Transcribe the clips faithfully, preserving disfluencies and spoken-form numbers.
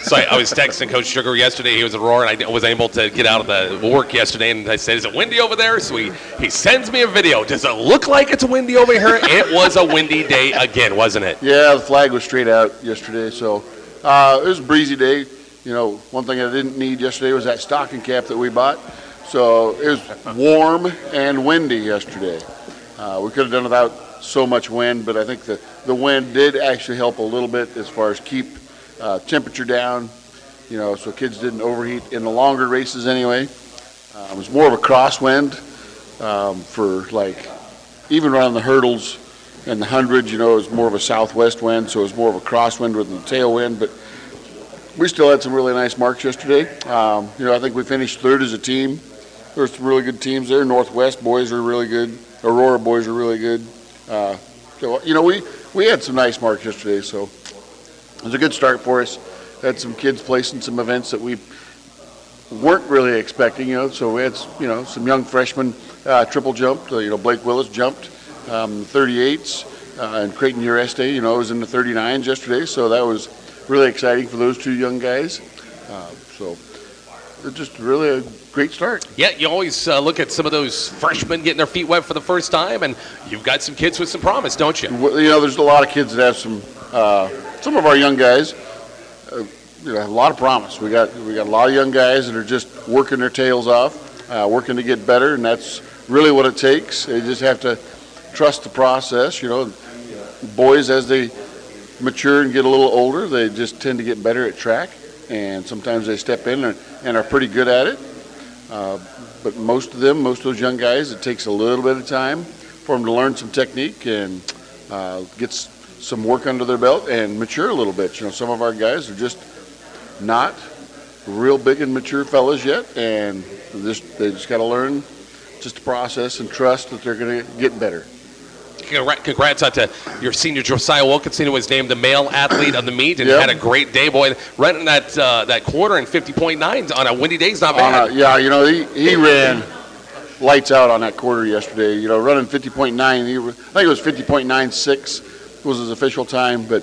So I, I was texting Coach Sugar yesterday. He was in Aurora, and I was able to get out of the work yesterday. And I said, "Is it windy over there?" So he, he sends me a video. Does it look like it's windy over here? It was a windy day again, wasn't it? Yeah, the flag was straight out yesterday, so uh, it was a breezy day. You know, one thing I didn't need yesterday was that stocking cap that we bought. So it was warm and windy yesterday. Uh, we could have done without so much wind, but I think the, the wind did actually help a little bit as far as keep uh, temperature down, you know, so kids didn't overheat in the longer races anyway. Uh, it was more of a crosswind um, for like, even around the hurdles and the hundreds, you know, it was more of a southwest wind, so it was more of a crosswind with the tailwind, but we still had some really nice marks yesterday. Um, you know, I think we finished third as a team. There's some really good teams there. Northwest boys are really good. Aurora boys are really good. Uh, so, you know, we, we had some nice marks yesterday, so it was a good start for us. Had some kids placing some events that we weren't really expecting, you know, so we had, you know, some young freshmen uh, triple jumped. Uh, you know, Blake Willis jumped um, thirty-eights, uh, and Creighton Ureste, you know, was in the thirty-nines yesterday, so that was really exciting for those two young guys. Uh, so it's just really a great start. Yeah, you always uh, look at some of those freshmen getting their feet wet for the first time, and you've got some kids with some promise, don't you? Well, you know, there's a lot of kids that have some, uh, some of our young guys, uh, you know, have a lot of promise. We got we got a lot of young guys that are just working their tails off, uh, working to get better, and that's really what it takes. They just have to trust the process. You know, boys, as they mature and get a little older, they just tend to get better at track, and sometimes they step in and, and are pretty good at it. Uh, but most of them, most of those young guys, it takes a little bit of time for them to learn some technique and uh, get s- some work under their belt and mature a little bit. You know, some of our guys are just not real big and mature fellas yet, and just, they just got to learn just the process and trust that they're going to get better. Congrats out to your senior Josiah Wilkinson, who was named the male athlete of the meet and yep. had a great day, boy. Running that uh, that quarter in fifty point nine on a windy day is not bad. Uh, yeah, you know, he, he ran lights out on that quarter yesterday. You know, running fifty point nine, he, I think it was fifty point nine six was his official time, but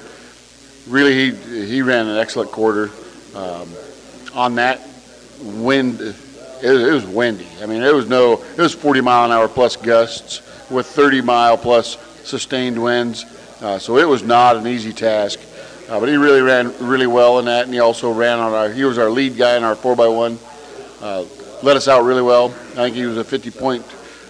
really he he ran an excellent quarter um, on that wind. It, it was windy. I mean, it was no, it was forty mile an hour plus gusts with thirty mile plus sustained winds. Uh, so it was not an easy task. Uh, but he really ran really well in that, and he also ran on our, he was our lead guy in our four by one. Uh, led us out really well. I think he was a fifty point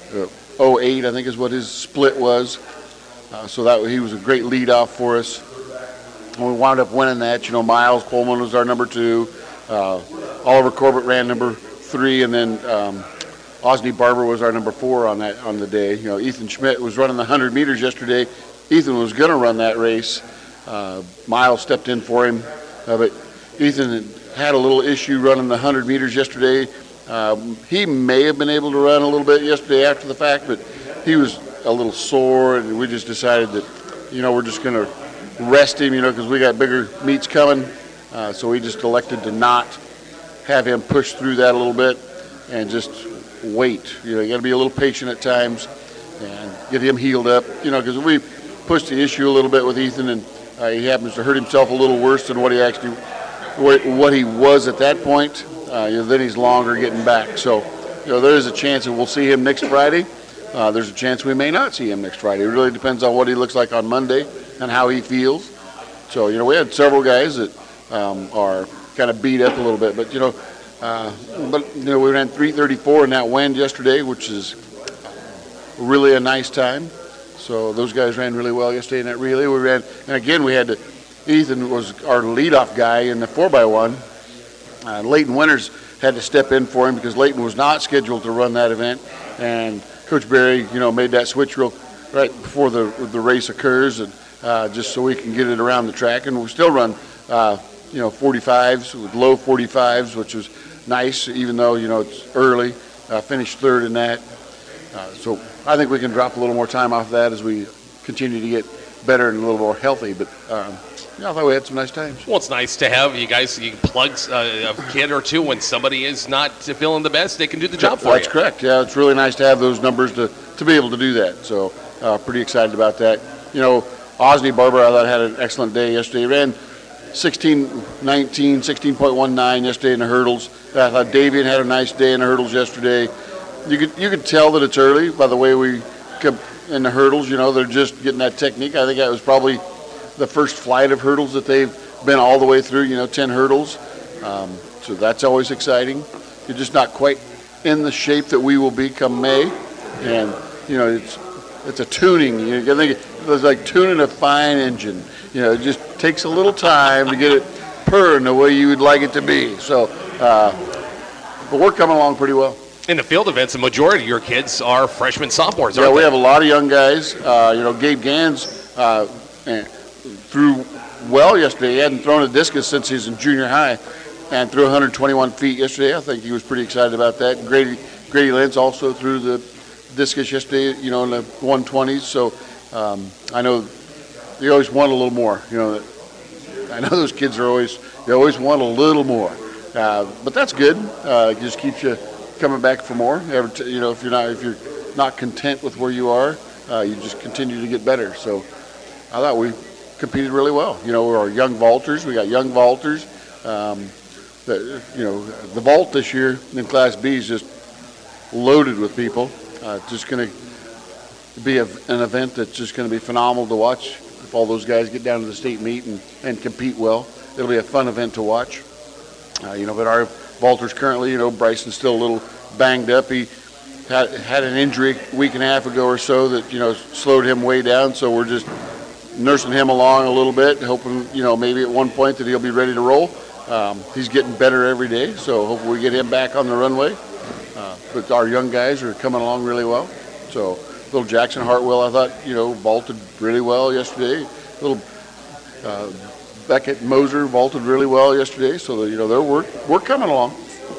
oh eight, I think is what his split was. Uh, so that he was a great lead off for us. And we wound up winning that. You know, Miles Coleman was our number two. Uh, Oliver Corbett ran number three, and then um, Osney Barber was our number four on that on the day. You know, Ethan Schmidt was running the one hundred meters yesterday. Ethan was going to run that race. Uh, Miles stepped in for him, uh, but Ethan had a little issue running the one hundred meters yesterday. Um, he may have been able to run a little bit yesterday after the fact, but he was a little sore, and we just decided that, you know, we're just going to rest him, you know, because we got bigger meets coming. Uh, so we just elected to not have him push through that a little bit and just wait. You know, you got to be a little patient at times and get him healed up, you know, because we pushed the issue a little bit with Ethan, and uh, he happens to hurt himself a little worse than what he actually, what, what he was at that point. Uh, you know, then he's longer getting back. So, you know, there is a chance that we'll see him next Friday. Uh, there's a chance we may not see him next Friday. It really depends on what he looks like on Monday and how he feels. So, you know, we had several guys that um, are kind of beat up a little bit, but, you know, uh, but, you know, we ran three thirty-four in that wind yesterday, which is really a nice time. So those guys ran really well yesterday in that relay. We ran, and again, we had to, Ethan was our leadoff guy in the four by one. Uh, Leighton Winters had to step in for him because Leighton was not scheduled to run that event, and Coach Berry, you know, made that switch real right before the the race occurs, and uh, just so we can get it around the track. And we still run, uh, you know, forty-fives with low forty-fives, which was nice, even though, you know, it's early. Uh, finished third in that. Uh, so I think we can drop a little more time off of that as we continue to get better and a little more healthy. But um, yeah, I thought we had some nice times. Well, it's nice to have you guys. You can plug uh, a kid or two when somebody is not feeling the best. They can do the job for That's you. That's correct. Yeah, it's really nice to have those numbers to, to be able to do that. So uh, pretty excited about that. You know, Osney Barber, I thought, had an excellent day yesterday. He ran sixteen nineteen, sixteen point one nine yesterday in the hurdles. I thought Davian had a nice day in the hurdles yesterday. You could you could tell that it's early by the way we come in the hurdles. You know, they're just getting that technique. I think that was probably the first flight of hurdles that they've been all the way through. You know, ten hurdles. Um, so that's always exciting. You're just not quite in the shape that we will be come May, and you know it's it's a tuning. You know, I think it's like tuning a fine engine. You know, it just takes a little time to get it purring the way you would like it to be. So, uh, but we're coming along pretty well. In the field events, the majority of your kids are freshmen, sophomores, Yeah, aren't we they? have a lot of young guys. Uh, you know, Gabe Gans uh, threw well yesterday. He hadn't thrown a discus since he was in junior high, and threw one hundred twenty-one feet yesterday. I think he was pretty excited about that. And Grady Grady Lentz also threw the discus yesterday, you know, in the one twenties. So um, I know they always want a little more. You know, I know those kids are always they always want a little more, uh, but that's good. Uh, it just keeps you coming back for more. Every t- you know, if you're not if you're not content with where you are, uh, you just continue to get better. So I thought we competed really well. You know, our young vaulters, we got young vaulters. Um, the, you know, the vault this year in Class B is just loaded with people. Uh, just going to be a, an event that's just going to be phenomenal to watch. If all those guys get down to the state meet and, and compete well, it'll be a fun event to watch. Uh, you know, but our vaulters currently, you know, Bryson's still a little banged up. He had, had an injury a week and a half ago or so that, you know, slowed him way down. So we're just nursing him along a little bit, hoping, you know, maybe at one point that he'll be ready to roll. Um, he's getting better every day, so hopefully we get him back on the runway. Uh, but our young guys are coming along really well. So little Jackson Hartwell, I thought, you know, vaulted really well yesterday. Little uh, Beckett Moser vaulted really well yesterday. So, you know, they're we're, we're coming along.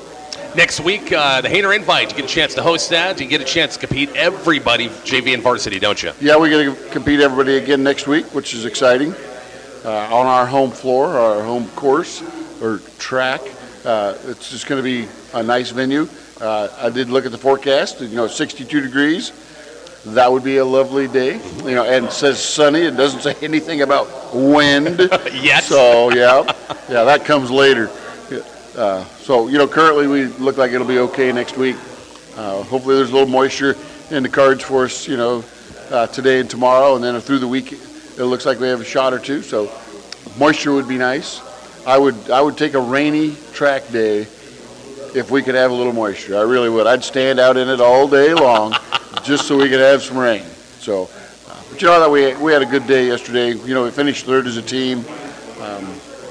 Next week, uh, the Hainer Invite, you get a chance to host that. You get a chance to compete everybody, J V and varsity, don't you? Yeah, we're going to compete everybody again next week, which is exciting. Uh, on our home floor, our home course or track. Uh, it's just going to be a nice venue. Uh, I did look at the forecast, you know, sixty-two degrees. That would be a lovely day. You know, and it says sunny. It doesn't say anything about wind. Yet. So, yeah, yeah, that comes later. Uh, so, you know, currently we look like it'll be okay next week. Uh, hopefully there's a little moisture in the cards for us, you know, uh, today and tomorrow. And then through the week, it looks like we have a shot or two. So moisture would be nice. I would I would take a rainy track day if we could have a little moisture. I really would. I'd stand out in it all day long just so we could have some rain. So, uh, but you know that we we had a good day yesterday. You know, we finished third as a team. Um,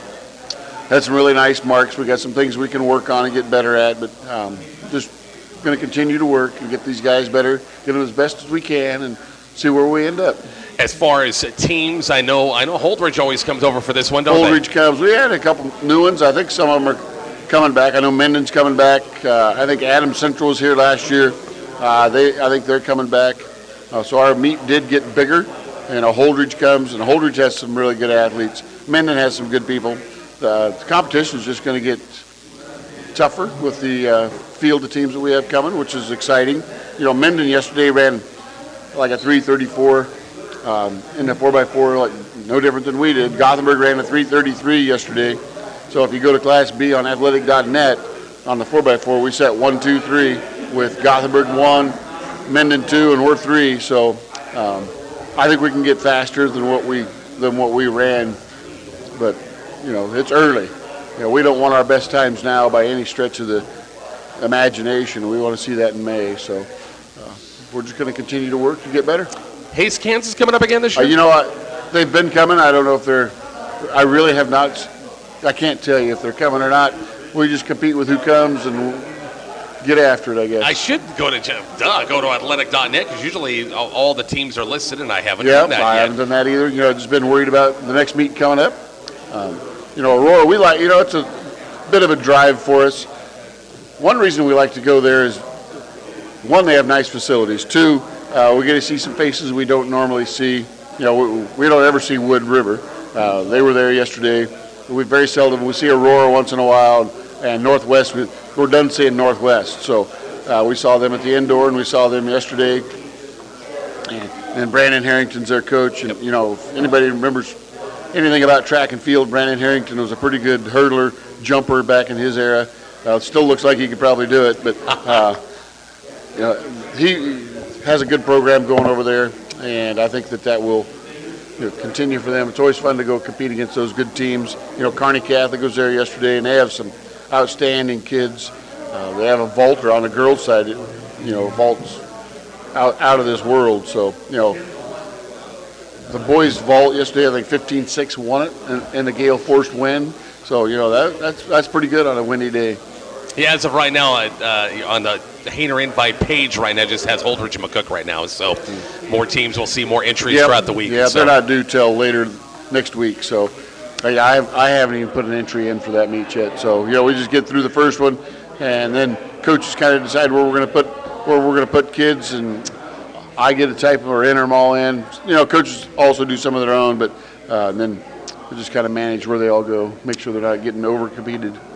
had some really nice marks. We got some things we can work on and get better at, but um, just going to continue to work and get these guys better, get them as best as we can, and see where we end up. As far as teams, I know I know Holdridge always comes over for this one, don't Holdridge comes. We had a couple new ones. I think some of them are coming back. I know Minden's coming back. Uh, I think Adams Central was here last year. Uh, they, I think they're coming back. Uh, so our meet did get bigger. You know, Holdridge comes, and Holdridge has some really good athletes. Minden has some good people. Uh, the competition is just going to get tougher with the uh, field of teams that we have coming, which is exciting. You know, Minden yesterday ran like a three thirty-four. Um, in the four by four, like no different than we did. Gothenburg ran a three thirty-three yesterday. So if you go to Class B on athletic dot net, on the four by four, we set one, two, three with Gothenburg one, Minden two, and we're three. So um, I think we can get faster than what we than what we ran. But you know, it's early. You know, we don't want our best times now by any stretch of the imagination. We want to see that in May. So uh, we're just going to continue to work to get better. Hays, Kansas coming up again this year? Uh, you know what? They've been coming. I don't know if they're – I really have not – I can't tell you if they're coming or not. We just compete with who comes and get after it, I guess. I should go to duh, go to athletic dot net because usually all, all the teams are listed, and I haven't yeah, done that I yet. haven't done that either. You know, I've just been worried about the next meet coming up. Um, you know, Aurora, we like – you know, it's a bit of a drive for us. One reason we like to go there is, one, they have nice facilities. Two, Uh, we get to see some faces we don't normally see. You know, we, we don't ever see Wood River. Uh, they were there yesterday. We very seldom, we see Aurora once in a while, and Northwest, we, we're done seeing Northwest. So uh, we saw them at the indoor, and we saw them yesterday. And, and Brandon Harrington's their coach. And, you know, if anybody remembers anything about track and field, Brandon Harrington was a pretty good hurdler, jumper back in his era. Uh, still looks like he could probably do it, but uh, you know, he has a good program going over there, and I think that that will, you know, continue for them. It's always fun to go compete against those good teams. You know, Kearney Catholic was there yesterday, and they have some outstanding kids. Uh, they have a vaulter on the girls' side, you know, vaults out out of this world. So, you know, the boys' vault yesterday, I think fifteen six won it in, in the Gale Force win. So, you know, that that's that's pretty good on a windy day. Yeah, as of right now, uh, on the Hainer invite page right now, just has Holdridge and McCook right now. So more teams will see more entries Yep. throughout the week. Yeah, so. they're not due till later next week. So I, I I haven't even put an entry in for that meet yet. So, you know, we just get through the first one, and then coaches kind of decide where we're going to put where we're going to put kids, and I get a type of or enter them all in. You know, coaches also do some of their own, but uh, and then we just kind of manage where they all go, make sure they're not getting over competed.